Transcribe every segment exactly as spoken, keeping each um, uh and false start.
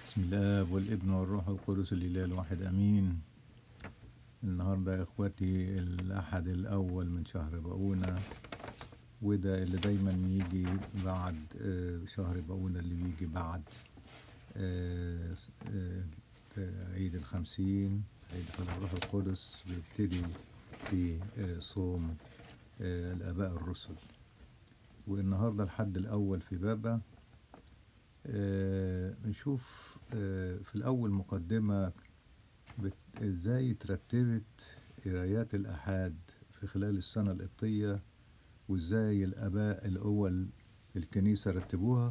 بسم الله والابن والروح القدس الإله الواحد أمين. النهاردة يا إخواتي الأحد الأول من شهر باقونة، وده اللي دايما يجي بعد آه، شهر باقونة اللي بيجي بعد آه، آه، عيد الخمسين، عيد حضور الروح القدس بيبتدي في آه، صوم آه، الآباء الرسل. والنهاردة الحد الأول في بابا. آه، نشوف آه، في الأول مقدمة بت- ازاي ترتبت قرايات الآحاد في خلال السنة القبطية، وازاي الآباء الأول في الكنيسة رتبوها.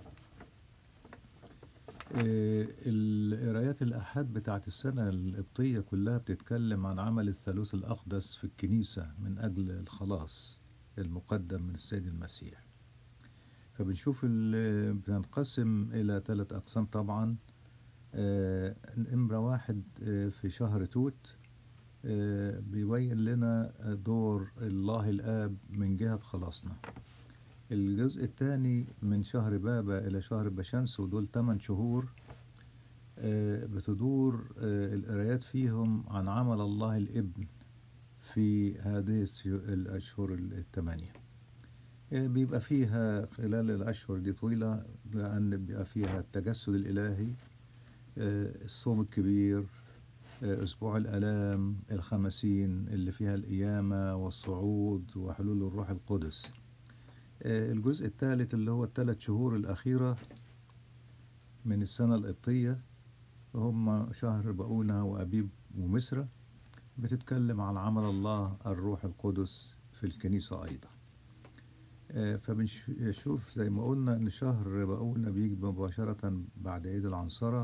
آه، القرايات الآحاد بتاعت السنة القبطية كلها بتتكلم عن عمل الثالوث الأقدس في الكنيسة من أجل الخلاص المقدم من السيد المسيح. فبنشوف ال- بتنقسم إلى ثلاث أقسام طبعا. آه، نمرة واحد آه، في شهر توت آه، بيبين لنا دور الله الآب من جهة خلاصنا. الجزء الثاني من شهر بابا إلى شهر بشمس، ودول ثمان شهور آه، بتدور آه، القرايات فيهم عن عمل الله الابن في هذه السيو- الأشهر الثمانية. آه، بيبقى فيها خلال الأشهر دي طويلة، لأن بيبقى فيها التجسد الإلهي، آه، الصوم الكبير، آه، أسبوع الآلام، الخمسين اللي فيها القيامة والصعود وحلول الروح القدس. آه، الجزء الثالث اللي هو الثلاث شهور الأخيرة من السنة القبطية، هم شهر باقونة وأبيب ومسرة، بتتكلم عن عمل الله الروح القدس في الكنيسة أيضا. آه، فبنشوف زي ما قلنا إن شهر باقونة بيجي مباشرة بعد عيد العنصرة،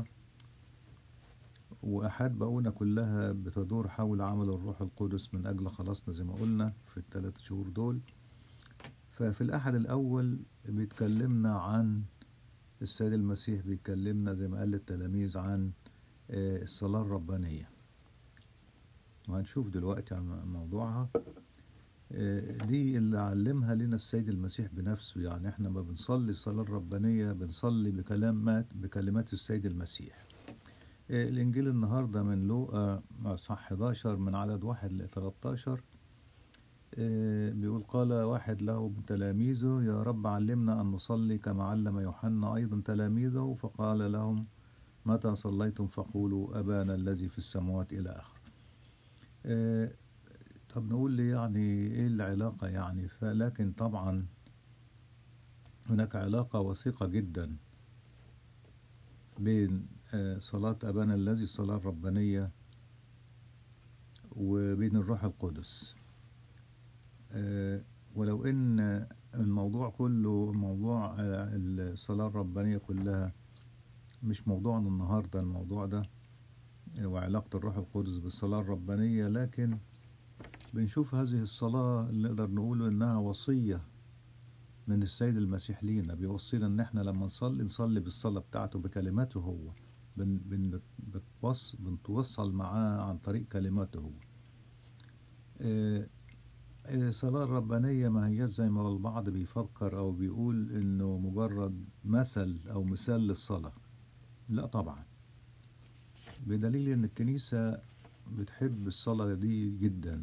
وأحاد باقونة كلها بتدور حول عمل الروح القدس من أجل خلاصنا زي ما قلنا في الثلاث شهور دول. ففي الأحد الأول بيتكلمنا عن السيد المسيح، بيتكلمنا زي ما قال للتلاميذ عن آه، الصلاة الربانية، وهنشوف دلوقتي عن موضوعها. آه، دي اللي علمها لنا السيد المسيح بنفسه، يعني احنا ما بنصلي الصلاة الربانية بنصلي بكلمات بكلمات السيد المسيح. آه، الإنجيل النهاردة من لوقا صح حداشر من عدد واحد ل ثلاثة عشر. آه، بيقول: قال واحد له من تلاميذه: يا رب علمنا أن نصلي كما علم يوحنا أيضا تلاميذه. فقال لهم: متى صليتم فقولوا أبانا الذي في السماوات إلى آخره. آه، طب نقول لي يعني إيه العلاقة يعني؟ فلكن طبعا هناك علاقة وثيقة جدا بين آه، صلاة أبانا الذي الصلاة الربانية وبين الروح القدس. آه، ولو ان الموضوع كله موضوع آه، الصلاة الربانية كلها مش موضوعنا النهاردة الموضوع ده آه، وعلاقة الروح القدس بالصلاة الربانية، لكن بنشوف هذه الصلاة اللي نقدر نقول انها وصية من السيد المسيح لينا. بيوصينا ان احنا لما نصلي نصلي بالصلاة بتاعته بكلماته هو، بن بن بتوص بنتوصل معاه عن طريق كلماته هو. آه، الصلاة الربانية ما هي زي ما البعض بيفكر أو بيقول إنه مجرد مثل أو مثال للصلاة. لا طبعا، بدليل إن الكنيسة بتحب الصلاة دي جدا.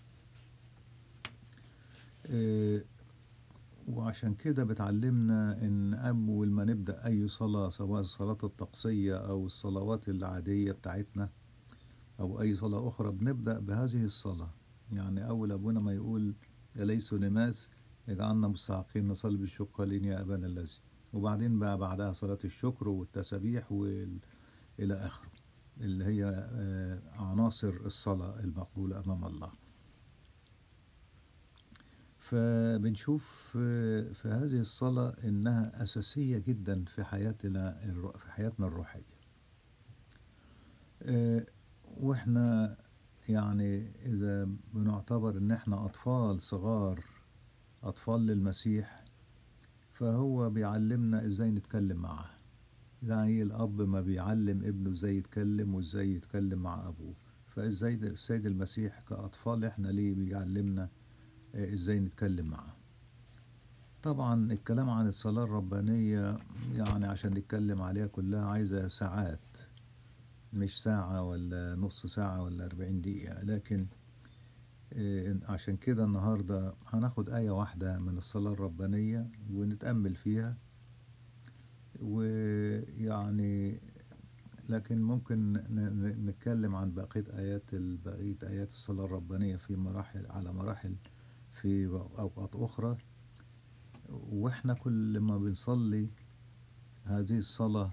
إيه، وعشان كده بتعلمنا إن أول ما نبدأ أي صلاة، سواء الصلاة الطقسية أو الصلوات العادية بتاعتنا أو أي صلاة أخرى، بنبدأ بهذه الصلاة. يعني أول أبونا ما يقول: أليس نماس اجعلنا مستحقين نصلي بالشكر لين يا أبانا الذي، وبعدين بقى بعدها صلاة الشكر والتسابيح وإلى آخره، اللي هي آه، عناصر الصلاة المقبولة أمام الله. فبنشوف آه، في هذه الصلاة إنها أساسية جدا في حياتنا الرو- في حياتنا الروحية. آه، وإحنا يعني إذا بنعتبر إن إحنا أطفال صغار، أطفال للمسيح، فهو بيعلمنا إزاي نتكلم معاه. زي الأب ما بيعلم ابنه إزاي يتكلم وإزاي يتكلم مع أبوه، فإزاي ده السيد المسيح كأطفال إحنا ليه بيعلمنا آه، إزاي نتكلم معاه. طبعا الكلام عن الصلاة الربانية يعني عشان نتكلم عليها كلها عايزة ساعات، مش ساعة ولا نص ساعة ولا أربعين دقيقة. لكن إيه، عشان كده النهاردة هناخد آية واحدة من الصلاة الربانية ونتأمل فيها. ويعني لكن ممكن ن- ن- نتكلم عن بقية آيات ال- بقية آيات الصلاة الربانية في مراحل على مراحل في أوقات أخرى. وإحنا كل ما بنصلي هذه الصلاة،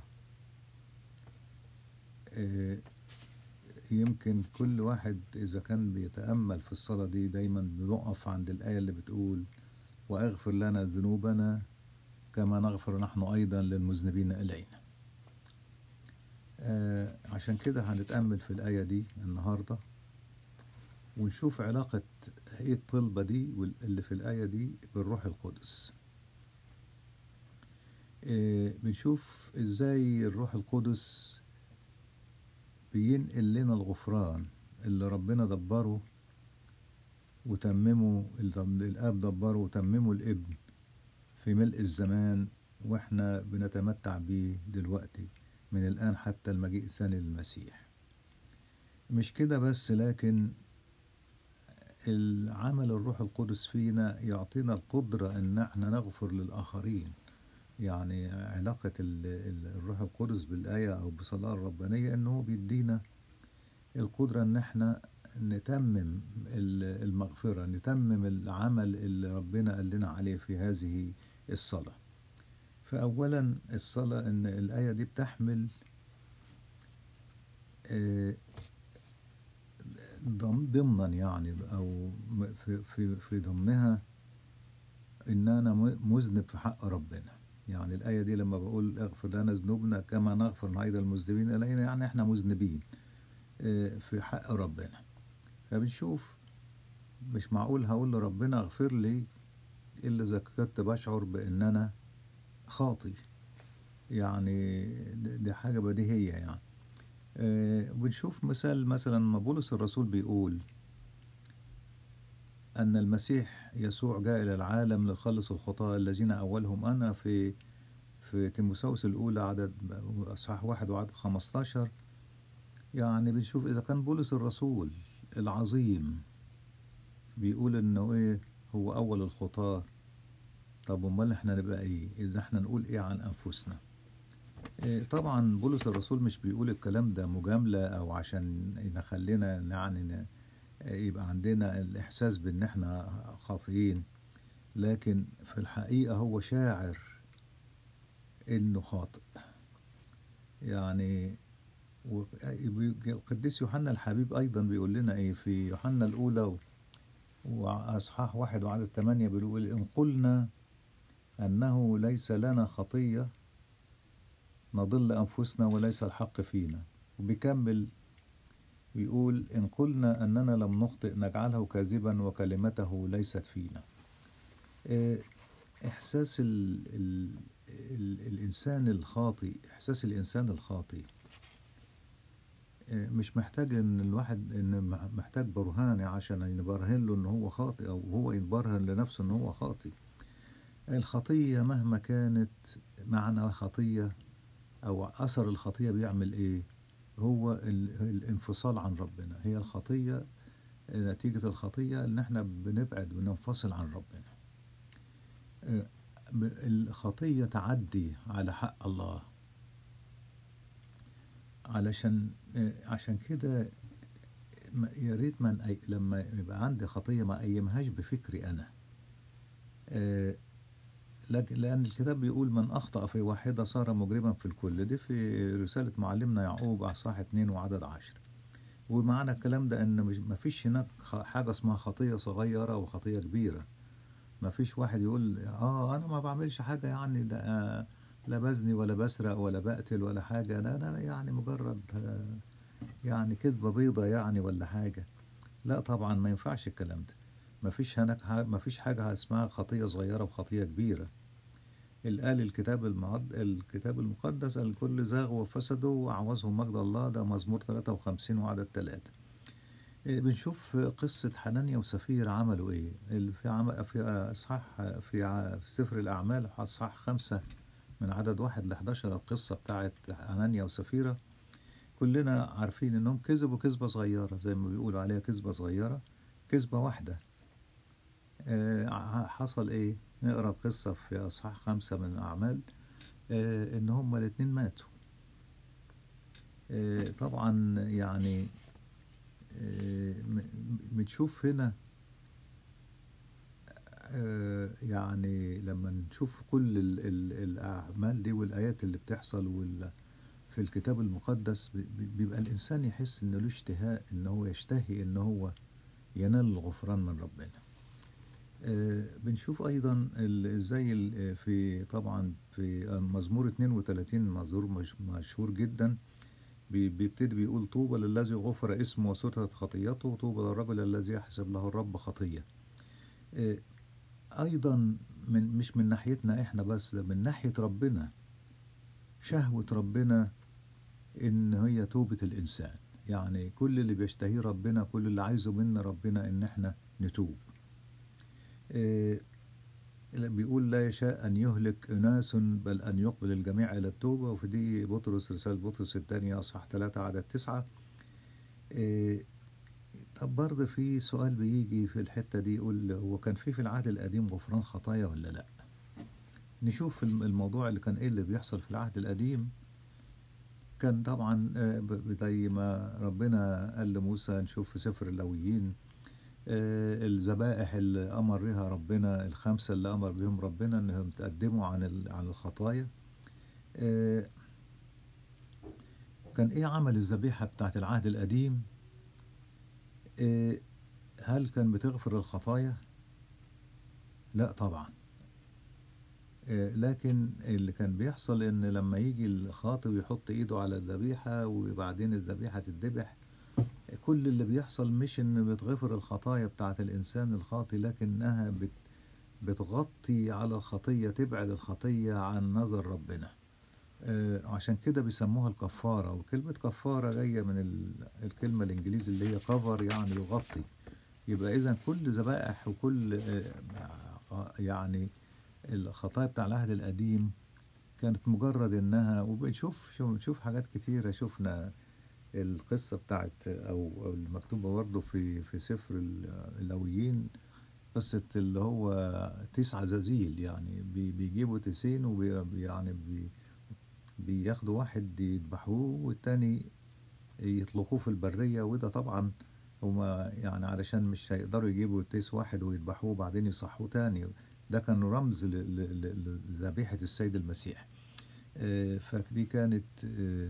آه، يمكن كل واحد إذا كان بيتأمل في الصلاة دي دايما بنقف عند الآية اللي بتقول: وأغفر لنا ذنوبنا كما نغفر نحن أيضا للمذنبين إلينا. آه، عشان كده هنتأمل في الآية دي النهاردة ونشوف علاقة ايه الطلبة دي اللي في الآية دي بالروح القدس. آه، بنشوف ازاي الروح القدس بينقل لنا الغفران اللي ربنا دبره وتممه، الآب دبره وتممه الابن في ملء الزمان، واحنا بنتمتع بيه دلوقتي من الآن حتى المجيء الثاني للمسيح. مش كده بس، لكن العمل الروح القدس فينا يعطينا القدرة ان احنا نغفر للآخرين. يعني علاقة ال- ال- الروح القدس بالآية أو بالصلاة الربانية إنه بيدينا القدرة إن إحنا نتمم ال- المغفرة، نتمم العمل اللي ربنا قال لنا عليه في هذه الصلاة. فأولا الصلاة، إن الآية دي بتحمل آه، ضم- ضمنا يعني أو م- في في في ضمنها إن أنا م- مذنب في حق ربنا. يعني الآية دي لما بقول اغفر لنا ذنوبنا كما نغفر أيضا المذنبين إلينا، يعني إحنا مذنبين آه، في حق ربنا. فبنشوف مش معقول هقول لربنا اغفر لي إلا إذا كنت بشعر بإن أنا خاطي. يعني دي دي حاجة بديهية يعني. آه، بنشوف مثال مثلا ما بولس الرسول بيقول أن المسيح يسوع جاء إلى العالم ليخلص الخطاة الذين أولهم أنا، في في تيموثاوس الأولى عدد أصحاح واحد وعدد خمستاشر. يعني بنشوف إذا كان بولس الرسول العظيم بيقول إنه إيه هو أول الخطاة، طب أمال إحنا نبقى إيه؟ إذا إحنا نقول إيه عن أنفسنا؟ إيه، طبعا بولس الرسول مش بيقول الكلام ده مجاملة أو عشان نخلينا يعني ن- يبقى عندنا الإحساس بإن إحنا خاطئين، لكن في الحقيقة هو شاعر إنه خاطئ. يعني و- القديس يوحنا الحبيب أيضا بيقول لنا إيه في يوحنا الأولى و- وأصحاح واحد وعدد ثمانية، بيقول: إن قلنا أنه ليس لنا خطية نضل أنفسنا وليس الحق فينا. وبيكمل ويقول: إن قلنا أننا لم نخطئ نجعله كاذبا وكلمته ليست فينا. إيه، إحساس ال ال ال الإنسان الخاطئ، إحساس الإنسان الخاطئ إيه، مش محتاج إن الواحد إن مح- محتاج برهان عشان يبرهن له إن هو خاطئ أو هو يبرهن لنفسه إن هو خاطئ. الخطية مهما كانت، معنى الخطية أو أثر الخطية بيعمل إيه؟ هو ال- الانفصال عن ربنا. هي الخطية، نتيجة الخطية إن إحنا بنبعد وننفصل عن ربنا. آه، ب- الخطية تعدي على حق الله. علشان آه، عشان كده ما- يا ريت من أي لما يبقى عندي خطية ما أيمهاش بفكري أنا. آه، لكن لأن الكتاب بيقول: من أخطأ في واحدة صار مجرما في الكل. دي في رسالة معلمنا يعقوب أصحاح اتنين وعدد عشر. ومعنى الكلام ده ان مش مفيش هناك خ- حاجة اسمها خطية صغيرة وخطية كبيرة. مفيش واحد يقول اه انا ما بعملش حاجة، يعني ده آه لا بزني ولا بسرق ولا بقتل ولا حاجة، لا انا يعني مجرد آه يعني كذبة بيضة يعني ولا حاجة. لا طبعا ما ينفعش الكلام ده. مفيش هناك ح- مفيش حاجة اسمها خطية صغيرة وخطية كبيرة. قال الكتاب المعد الكتاب المقدس: الكل زاغ وفسدوا وعوزهم مجد الله. ده مزمور ثلاثة وخمسين وعدد ثلاثة. آه، بنشوف قصة حنانيا وسفير عملوا إيه. ال- في عم... في إصحاح في ع- في سفر الأعمال إصحاح خمسة من عدد واحد لحداشر، القصة بتاعت حنانيا وسفيرة. كلنا عارفين إنهم كذبوا كذبة صغيرة، زي ما بيقولوا عليها كذبة صغيرة، كذبة واحدة. آه، ع- حصل إيه؟ نقرأ القصة في أصحاح خمسة من الأعمال. آه، إن هما الاتنين ماتوا. آه، طبعا يعني آه، م- م- بنشوف هنا آه، يعني لما نشوف كل ال ال الأعمال دي والآيات اللي بتحصل وال في الكتاب المقدس، بي- بي- بيبقى الإنسان يحس إنه له اشتهاء، إن هو يشتهي إن هو ينال الغفران من ربنا. آه، بنشوف أيضا ال- زي ال- في طبعا في مزمور اتنين وتلاتين، مزمور مش- مشهور جدا. بي- بيبتدي بيقول: طوبى للذي غفر اسمه وسترت خطيته، طوبى للرجل الذي يحسب له الرب خطية. آه، أيضا من مش من ناحيتنا إحنا بس، ده من ناحية ربنا. شهوة ربنا إن هي توبة الإنسان. يعني كل اللي بيشتهيه ربنا، كل اللي عايزه منا ربنا إن إحنا نتوب. إيه، بيقول: لا يشاء أن يهلك أناس بل أن يقبل الجميع إلى التوبة. وفي دي بطرس، رسالة بطرس الثانية أصحاح ثلاثة عدد تسعة. إيه، طب برضه في سؤال بيجي في الحتة دي، يقول: هو كان في في العهد القديم غفران خطايا ولا لأ؟ نشوف الم- الموضوع اللي كان إيه اللي بيحصل في العهد القديم. كان طبعا آه، ب- زي ما ربنا قال لموسى، نشوف في سفر اللاويين آه، الذبائح اللي أمر بها ربنا، الخمسة اللي أمر بهم ربنا إنهم تقدموا عن ال- عن الخطايا. آه، كان إيه عمل الذبيحة بتاعت العهد القديم؟ آه، هل كان بتغفر الخطايا؟ لا طبعا. آه، لكن اللي كان بيحصل إن لما يجي الخاطب يحط إيده على الذبيحة وبعدين الذبيحة تتذبح، كل اللي بيحصل مش ان بتغفر الخطايا بتاعت الانسان الخاطي، لكنها بت بتغطي على الخطية، تبعد الخطية عن نظر ربنا. آه، عشان كده بيسموها الكفارة. وكلمة كفارة جاية من ال- الكلمة الإنجليزي اللي هي كفر، يعني يغطي. يبقى إذا كل ذبائح وكل آه، آه، يعني الخطايا بتاع العهد القديم كانت مجرد إنها. وبنشوف شو- بنشوف حاجات كتيرة. شفنا القصة بتاعت أو أو المكتوبة برضه في في سفر ال- اللاويين، قصة اللي هو تيس عزازيل. يعني بي- بيجيبوا تيسين وبي يعني بي بياخدوا واحد يذبحوه والتاني يطلقوه في البرية. وده طبعا هما يعني علشان مش هيقدروا يجيبوا تيس واحد ويذبحوه وبعدين يصحوه تاني. ده كان رمز ل- ل- ل- لذبيحة السيد المسيح. آه، فدي كانت آه،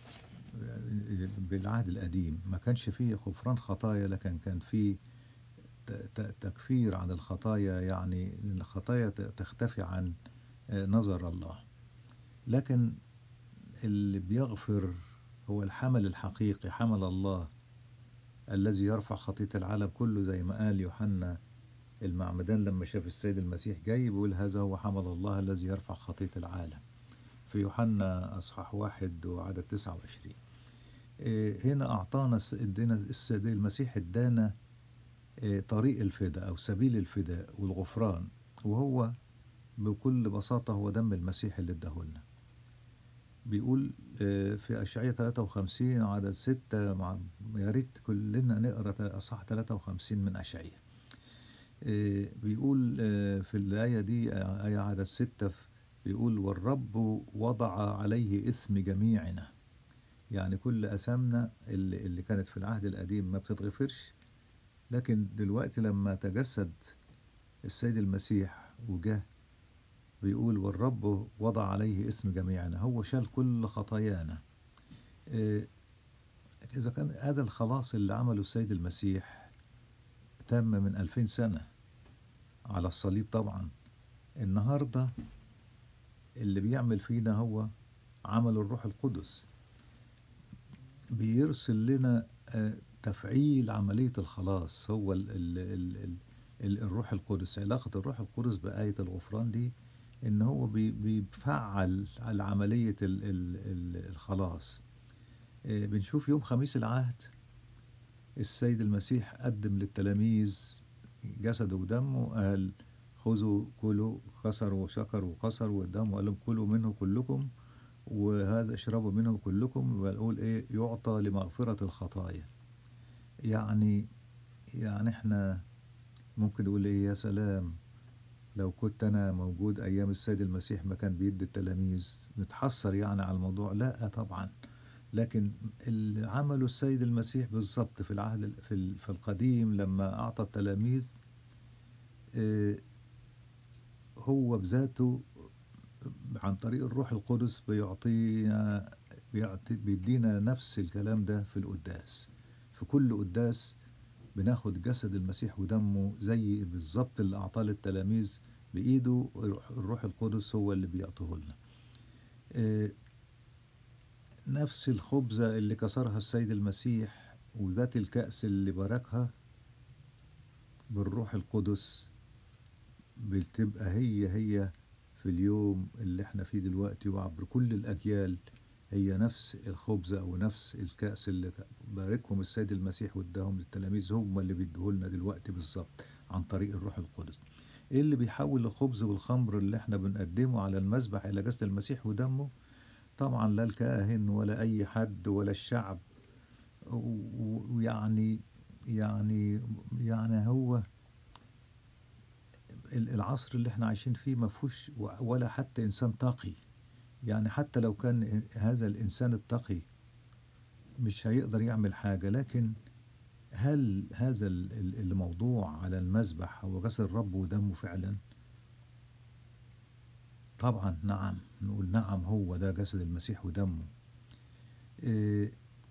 بالعهد القديم ما كانش فيه غفران خطايا، لكن كان فيه ت- ت- تكفير عن الخطايا، يعني إن الخطايا ت- تختفي عن آه، نظر الله. لكن اللي بيغفر هو الحمل الحقيقي، حمل الله الذي يرفع خطية العالم كله، زي ما قال يوحنا المعمدان لما شاف السيد المسيح جاي، بيقول: هذا هو حمل الله الذي يرفع خطية العالم، في يوحنا أصحاح واحد وعدد تسعة وعشرين. إيه، هنا أعطانا الس- ادينا السيد المسيح، ادانا إيه، طريق الفداء أو سبيل الفداء والغفران، وهو بكل بساطة هو دم المسيح اللي اداهولنا. بيقول آه، في أشعية ثلاثة وخمسين عدد ستة، مع يا ريت كلنا نقرأ أصحاح ثلاثة وخمسين من أشعية. آه، بيقول آه، في الآية دي، آه، آية عدد ستة، بيقول: والرب وضع عليه اسم جميعنا. يعني كل أسامنا اللي, اللي كانت في العهد القديم ما بتتغفرش، لكن دلوقتي لما تجسد السيد المسيح وجه، بيقول: والرب وضع عليه اسم جميعنا. هو شال كل خطايانا. إيه، إذا كان هذا الخلاص اللي عمله السيد المسيح تم من ألفين سنة على الصليب، طبعا النهاردة اللي بيعمل فينا هو عمل الروح القدس. بيرسل لنا آه، تفعيل عملية الخلاص. هو ال ال ال ال ال الروح القدس. علاقة الروح القدس بآية الغفران دي إن هو بي- بيفعل على عملية ال ال ال الخلاص. آه، بنشوف يوم خميس العهد السيد المسيح قدم للتلاميذ جسده ودمه، قال خذوا كلوا، كسروا وشكروا وكسروا قدامه وقال لهم كلوا منه كلكم، وهذا اشربوا منه كلكم، ويقول ايه يعطى لمغفرة الخطايا. يعني يعني احنا ممكن نقول ايه يا سلام لو كنت انا موجود ايام السيد المسيح ما كان بيدي التلاميذ، نتحسر يعني على الموضوع. لا طبعا، لكن اللي عمله السيد المسيح بالظبط في العهد ال- في ال- في القديم لما اعطى التلاميذ، آه، هو بذاته عن طريق الروح القدس بيعطينا، بيعطي بيدينا نفس الكلام ده في القداس. في كل قداس بناخد جسد المسيح ودمه زي بالظبط اللي أعطاه للتلاميذ بإيده، الروح الروح القدس هو اللي بيعطيه لنا. آه، نفس الخبزة اللي كسرها السيد المسيح وذات الكأس اللي باركها بالروح القدس بتبقى هي هي في اليوم اللي احنا فيه دلوقتي وعبر كل الأجيال. هي نفس الخبزة أو نفس الكأس اللي باركهم السيد المسيح واداهم للتلاميذ هم اللي بيدوهولنا دلوقتي بالظبط عن طريق الروح القدس. ايه اللي بيحول الخبز والخمر اللي احنا بنقدمه على المذبح إلى جسد المسيح ودمه؟ طبعا لا الكاهن ولا أي حد ولا الشعب. و- ويعني يعني يعني هو ال- العصر اللي احنا عايشين فيه ما فيهوش و- ولا حتى إنسان تقي. يعني حتى لو كان هذا الإنسان التقي مش هيقدر يعمل حاجة. لكن هل هذا ال- ال- الموضوع على المذبح هو جسد الرب ودمه فعلا؟ طبعا نعم، نقول نعم هو ده جسد المسيح ودمه. إيه،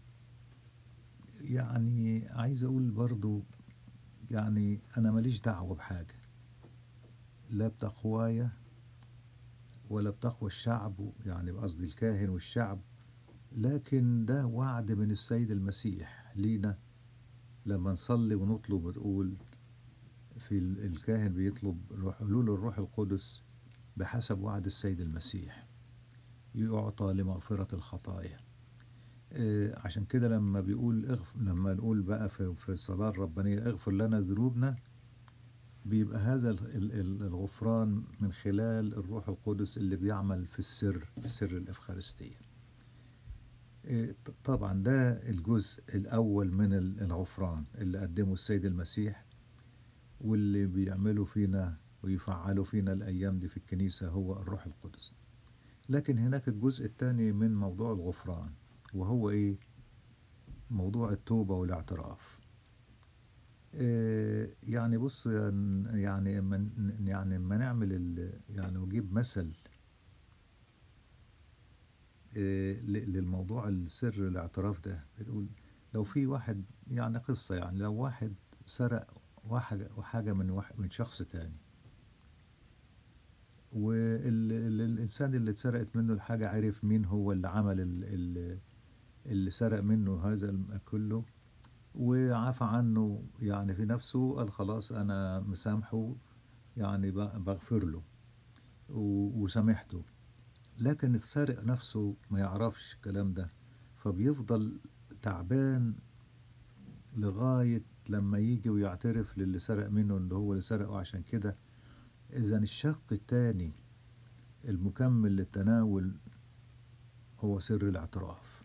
يعني عايز أقول برضو، يعني أنا ماليش دعوة بحاجة، لا بتقوايا ولا بتقوى الشعب، يعني قصدي الكاهن والشعب. لكن ده وعد من السيد المسيح لينا لما نصلي ونطلب ونقول في ال- الكاهن بيطلب روح- حلول الروح القدس بحسب وعد السيد المسيح، يعطى لمغفرة الخطايا. آه، عشان كده لما بيقول اغفر، لما نقول بقى في في الصلاة الربانية اغفر لنا ذنوبنا، بيبقى هذا ال- ال- ال- الغفران من خلال الروح القدس اللي بيعمل في السر، في سر الإفخارستية. آه، ط- طبعا ده الجزء الأول من ال- الغفران اللي قدمه السيد المسيح، واللي بيعمله فينا ويفعله فينا الأيام دي في الكنيسة هو الروح القدس. لكن هناك الجزء الثاني من موضوع الغفران، وهو إيه؟ موضوع التوبة والاعتراف. إيه يعني بص، يعني من يعني ما نعمل ال- يعني نجيب مثل إيه ل- للموضوع السر الاعتراف ده. بنقول لو في واحد، يعني قصة، يعني لو واحد سرق واحد وحاجة من واحد من شخص تاني، والإنسان اللي اتسرقت منه الحاجة عرف مين هو اللي عمل ال- ال- اللي سرق منه هذا الم- كله، وعفى عنه يعني في نفسه، قال خلاص أنا مسامحه، يعني ب- بغفر له و- وسامحته. لكن السارق نفسه ما يعرفش الكلام ده، فبيفضل تعبان لغاية لما يجي ويعترف للي سرق منه ان هو اللي سرقه. عشان كده اذا الشق الثاني المكمل للتناول هو سر الاعتراف.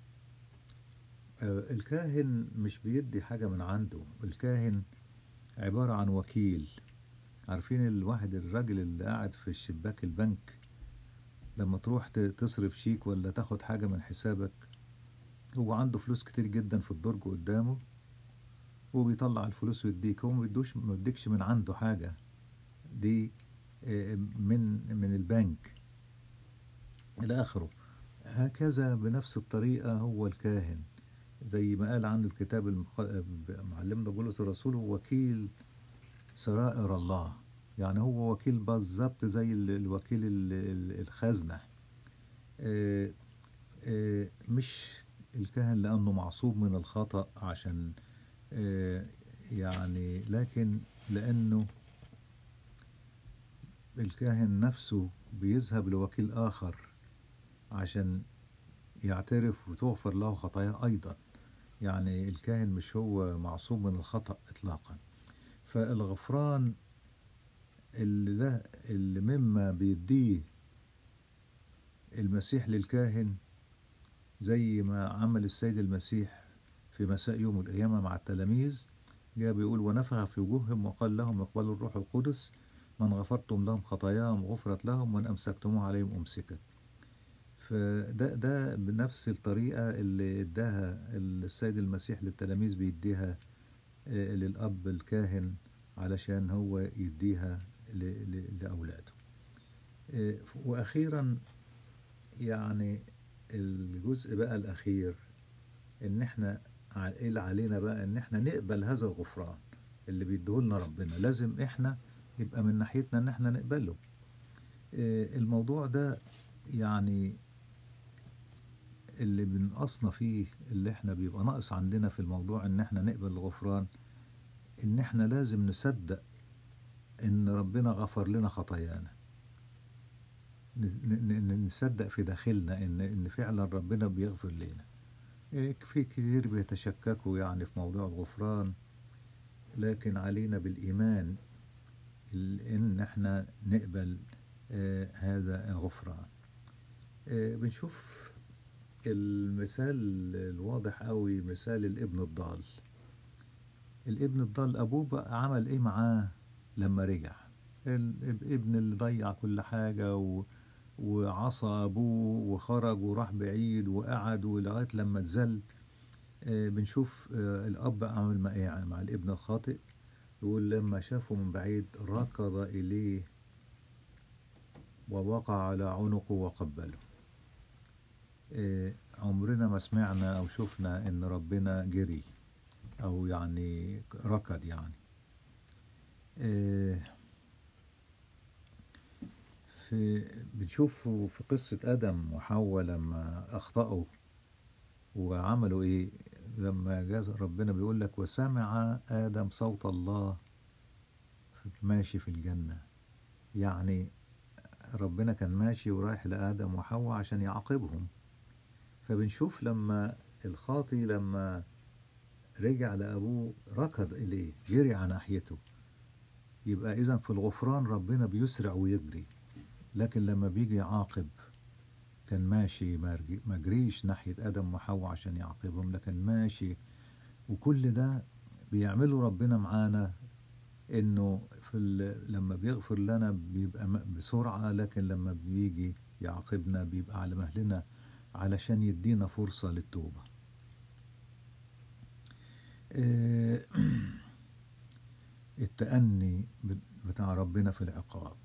آه، الكاهن مش بيدي حاجة من عنده، الكاهن عبارة عن وكيل. عارفين الواحد الراجل اللي قاعد في الشباك البنك لما تروح ت- تصرف شيك ولا تاخد حاجة من حسابك، هو عنده فلوس كتير جدا في الدرج قدامه، وبيطلع الفلوس ويديك، هو ما بيدوش ما بيديكش من عنده حاجة دي، آه، من من البنك إلى آخره. هكذا بنفس الطريقة هو الكاهن، زي ما قال عنه الكتاب المخ- معلمنا بولس الرسول، هو وكيل سرائر الله. يعني هو وكيل بالظبط زي ال- الوكيل ال- ال- الخزنة. آه، آه، مش الكاهن لأنه معصوم من الخطأ عشان آه، يعني، لكن لأنه الكاهن نفسه بيذهب لوكيل آخر عشان يعترف وتغفر له خطاياه أيضا. يعني الكاهن مش هو معصوم من الخطأ إطلاقا. فالغفران اللي ده اللي مما بيديه المسيح للكاهن، زي ما عمل السيد المسيح في مساء يوم القيامة مع التلاميذ، جاء بيقول ونفخ في وجوههم وقال لهم اقبلوا الروح القدس، من غفرتم لهم خطاياهم غفرت لهم ومن أمسكتموه عليهم أمسكت. فده ده بنفس الطريقة اللي اداها السيد المسيح للتلاميذ بيديها آه، للأب الكاهن علشان هو يديها ل- ل- لأولاده. آه، وأخيرا يعني الجزء بقى الأخير، إن إحنا ع- إيه اللي علينا بقى، إن إحنا نقبل هذا الغفران اللي بيديهولنا ربنا. لازم إحنا يبقى من ناحيتنا إن إحنا نقبله. آه، الموضوع ده يعني اللي بنقصنا فيه، اللي إحنا بيبقى ناقص عندنا في الموضوع إن إحنا نقبل الغفران، إن إحنا لازم نصدق إن ربنا غفر لنا خطايانا. ن- ن- ن- نصدق في داخلنا إن إن فعلا ربنا بيغفر لنا. إيه، في كتير بيتشككوا يعني في موضوع الغفران، لكن علينا بالإيمان ال- إن إحنا نقبل آه، هذا الغفران. آه، بنشوف المثال الواضح قوي، مثال الابن الضال. الابن الضال أبوه بقى عمل إيه معاه لما رجع؟ الابن اللي ضيع كل حاجة و... وعصى أبوه وخرج وراح بعيد وقعد ولغاية لما اتذل. آه، بنشوف آه، الأب عمل مع إيه مع الابن الخاطئ. يقول لما شافه من بعيد ركض إليه ووقع على عنقه وقبله. آه، عمرنا ما سمعنا أو شفنا إن ربنا جري أو يعني ركض يعني. آه، في بنشوف في قصة آدم وحواء لما أخطأوا وعملوا إيه. لما جاز ربنا بيقول لك وسمع آدم صوت الله ماشي في الجنة. يعني ربنا كان ماشي ورايح لآدم وحواء عشان يعاقبهم. فبنشوف لما الخاطي لما رجع لأبوه ركض إليه جري على ناحيته. يبقى إذن في الغفران ربنا بيسرع ويجري، لكن لما بيجي يعاقب كان ماشي، ما رج- ما جريش ناحية آدم وحواء عشان يعاقبهم، لكن ماشي. وكل ده بيعمله ربنا معانا، إنه في ال- لما بيغفر لنا بيبقى م- بسرعة، لكن لما بيجي يعاقبنا بيبقى على مهلنا علشان يدينا فرصة للتوبة. آه، التأني بتاع ربنا في العقاب.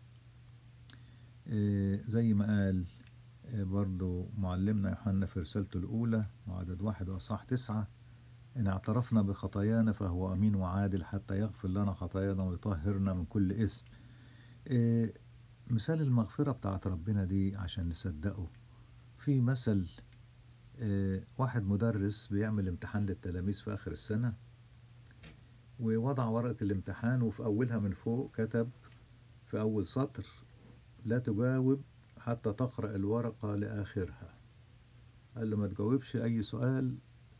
آه، زي ما قال آه، برضو معلمنا يوحنا في رسالته الأولى وعدد واحد وأصحاح تسعة، إن اعترفنا بخطايانا فهو أمين وعادل حتى يغفر لنا خطايانا ويطهرنا من كل إثم. آه، مثال المغفرة بتاعت ربنا دي عشان نصدقه، في مثل آه، واحد مدرس بيعمل امتحان للتلاميذ في آخر السنة، ووضع ورقة الامتحان وفي أولها من فوق كتب في أول سطر لا تجاوب حتى تقرأ الورقة لآخرها. قال له ما تجاوبش أي سؤال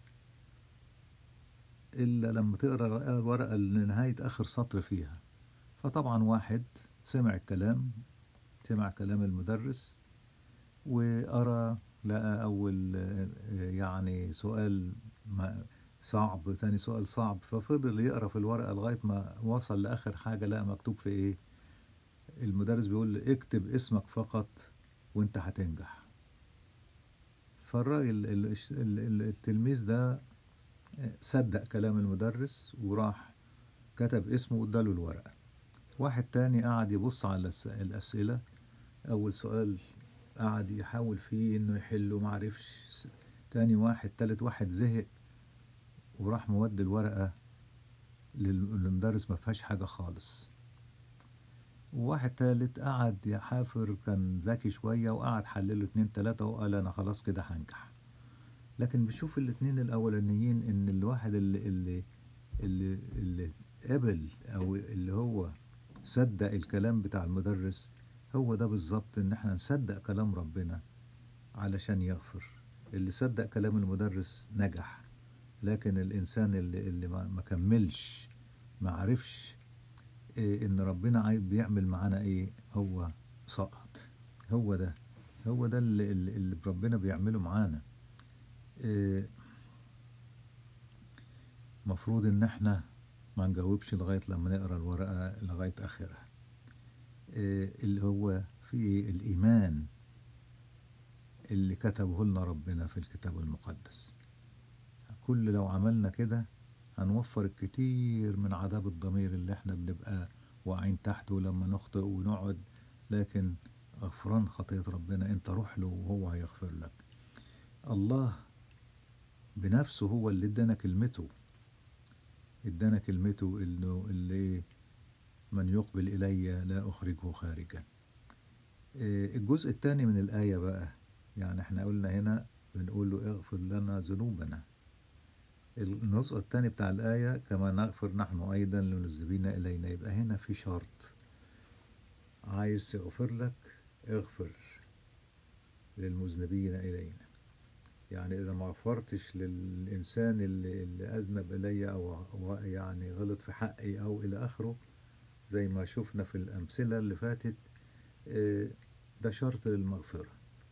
إلا لما تقرأ الورقة لنهاية آخر سطر فيها. فطبعا واحد سمع الكلام، سمع كلام المدرس وقرأ، لقى أول آه، يعني سؤال ما- صعب، ثاني سؤال صعب، ففضل يقرأ في الورقة لغاية ما وصل لآخر حاجة لقى مكتوب في إيه. المدرس بيقول له اكتب اسمك فقط وانت هتنجح. فالراجل ال- ال- ال- التلميذ ده صدق كلام المدرس وراح كتب اسمه واداله الورقة. واحد تاني قعد يبص على الس- الأسئلة. أول سؤال قعد يحاول فيه إنه يحله معرفش. س- تاني واحد تالت واحد زهق وراح مودي الورقة لل- للمدرس ما فيهاش حاجة خالص. وواحد تالت قعد يحافر، كان ذكي شوية وقعد حلله اتنين تلاتة وقال أنا خلاص كده هنجح. لكن بشوف الاتنين الأولانيين إن الواحد اللي اللي اللي, اللي قبل أو اللي هو صدق الكلام بتاع المدرس، هو ده بالظبط إن احنا نصدق كلام ربنا علشان يغفر. اللي صدق كلام المدرس نجح، لكن الإنسان اللي, اللي ما ما كملش، ما عرفش إيه إن ربنا عايز بيعمل معانا إيه، هو سقط. هو ده هو ده اللي, اللي اللي ربنا بيعمله معانا. إيه، مفروض إن إحنا ما نجاوبش لغاية لما نقرأ الورقة لغاية آخرها. إيه اللي هو في الإيمان اللي كتبه لنا ربنا في الكتاب المقدس. كل لو عملنا كده هنوفر الكتير من عذاب الضمير اللي احنا بنبقى واقعين تحته لما نخطئ ونقعد. لكن غفران خطية ربنا انت روح له وهو هيغفر لك. الله بنفسه هو اللي ادانا كلمته، ادانا كلمته انه اللي من يقبل الي لا اخرجه خارجا. الجزء الثاني من الآية بقى، يعني احنا قلنا هنا بنقول له اغفر لنا ذنوبنا. النص الثاني بتاع الآية كما نغفر نحن أيضا للمذنبين إلينا. يبقى هنا في شرط، عايز يغفر لك اغفر للمذنبين إلينا. يعني إذا ما غفرتش للإنسان اللي, اللي أذنب إلي أو يعني غلط في حقي أو إلى آخره، زي ما شفنا في الأمثلة اللي فاتت، ده شرط للمغفرة.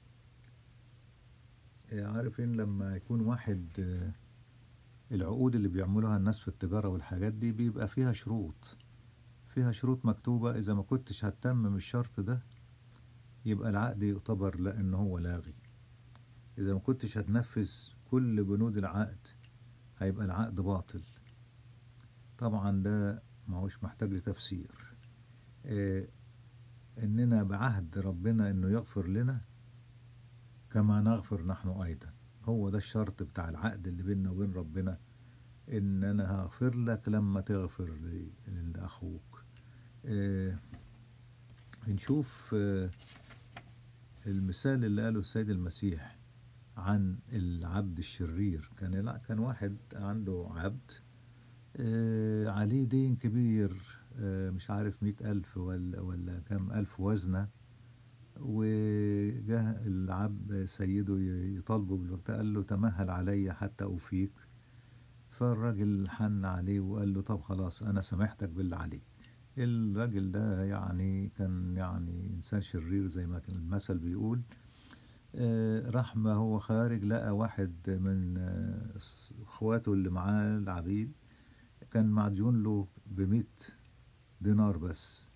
عارفين لما يكون واحد، العقود اللي بيعملوها الناس في التجارة والحاجات دي بيبقى فيها شروط، فيها شروط مكتوبة. إذا ما كنتش هتتمم الشرط ده يبقى العقد يعتبر لأنه هو لاغي. إذا ما كنتش هتنفذ كل بنود العقد هيبقى العقد باطل. طبعا ده ما هوش محتاج لتفسير. إيه إننا بعهد ربنا إنه يغفر لنا كما نغفر نحن أيضا. هو ده الشرط بتاع العقد اللي بيننا وبين ربنا، إن أنا هغفر لك لما تغفر لأخوك. إيه نشوف إيه المثال اللي قاله السيد المسيح عن العبد الشرير. كان كان واحد عنده عبد إيه عليه دين كبير، إيه مش عارف مئة ألف ولا ولا كام ألف وزنة. وجاء العبد سيده يطالبه بالوقت، قال له تمهل علي حتى أوفيك. فالراجل حن عليه وقال له طب خلاص أنا سامحتك بالله عليك. الراجل ده يعني كان يعني إنسان شرير زي ما كان المثل بيقول. آه راح ما هو خارج لقى واحد من آه اخواته اللي معاه العبيد كان معجون له بمئة دينار بس.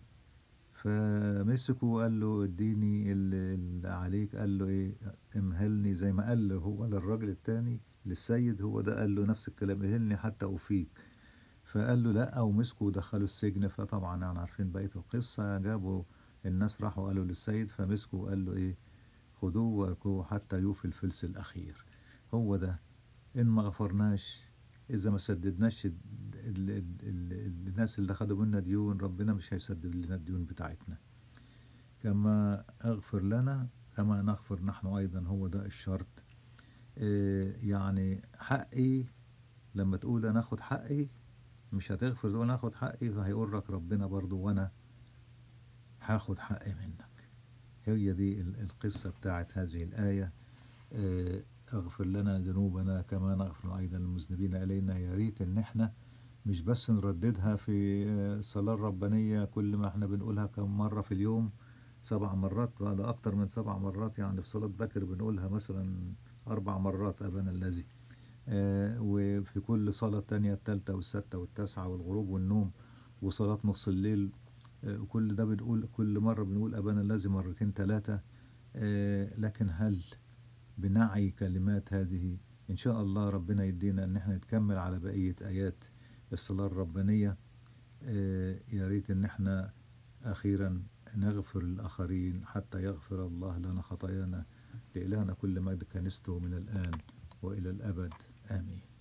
فمسكه وقال له اديني اللي عليك. قال له ايه، امهلني زي ما قال له هو للراجل التاني للسيد، هو ده قال له نفس الكلام، اهلني حتى أوفيك. فقال له لا، ومسكه ودخله السجن. فطبعا يعني عارفين بقية القصة، جابوا الناس راحوا قالوا للسيد، فمسكه وقال له ايه، خدوه واركوه حتى يوفي الفلس الأخير. هو ده، إن ما غفرناش، إذا ما سددناش ال ال ال ال الناس اللي خدوا منا ديون، ربنا مش هيسدد لنا الديون بتاعتنا. كما أغفر لنا كما نغفر نحن أيضا، هو ده الشرط. إيه يعني حقي، لما تقول أنا أخد حقي مش هتغفر تقول أنا أخد حقي، فهيقول لك ربنا برضو وأنا هاخد حقي منك. هي دي القصة بتاعت هذه الآية. إيه اغفر لنا ذنوبنا كما نغفر أيضا للمذنبين إلينا. يا ريت إن احنا مش بس نرددها في الصلاة الربانية كل ما احنا بنقولها كم مرة في اليوم، سبع مرات، بعد أكتر من سبع مرات. يعني في صلاة بكر بنقولها مثلا أربع مرات أبانا الذي، آه وفي كل صلاة تانية التالتة والستة والتاسعة والغروب والنوم وصلاة نص الليل، آه وكل ده بنقول كل مرة بنقول أبانا الذي مرتين ثلاثة. آه لكن هل بنعي كلمات هذه؟ إن شاء الله ربنا يدينا أن احنا نتكمل على بقية آيات الصلاة الربانية. آه يا ريت أن احنا أخيرا نغفر للآخرين حتى يغفر الله لنا خطايانا. لإلهنا كل مجد كنيسته من الآن وإلى الأبد آمين.